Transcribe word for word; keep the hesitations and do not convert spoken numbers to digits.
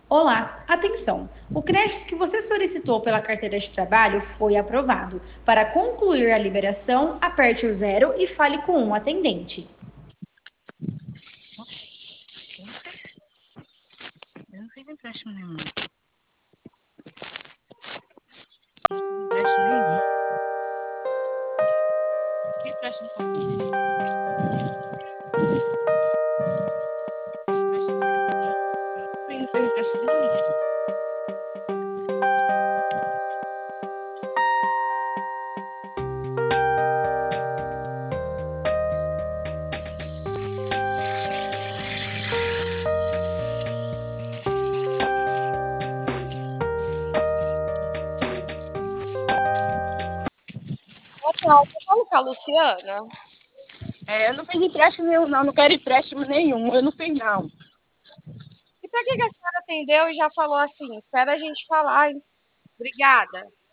Olá, atenção! O crédito que você solicitou pela carteira de trabalho foi aprovado. Para concluir a liberação, aperte o zero e fale com um atendente. Eu não fiz empréstimo nenhum. Não fiz empréstimo nenhum. Que empréstimo foi? Não fiz empréstimo nenhum. Boa tarde, falo com a Luciana. É, eu não fiz empréstimo nenhum, não. Não quero empréstimo nenhum. Eu não fiz, não. E pra que que a senhora atendeu e já falou assim? Espera a gente falar, hein? Obrigada.